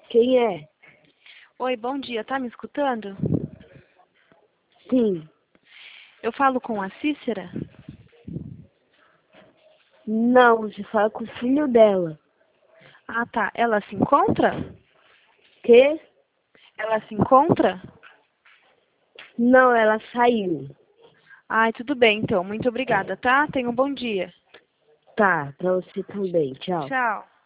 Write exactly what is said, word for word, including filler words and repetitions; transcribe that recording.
Quem é? Oi, bom dia. Tá me escutando? Sim. Eu falo com a Cícera? Não, você fala com o filho dela. Ah, tá. Ela se encontra? Quê? Ela se encontra? Não, ela saiu. Ai, tudo bem, então. Muito obrigada, tá? Tenha um bom dia. Tá, pra você também. Tchau. Tchau.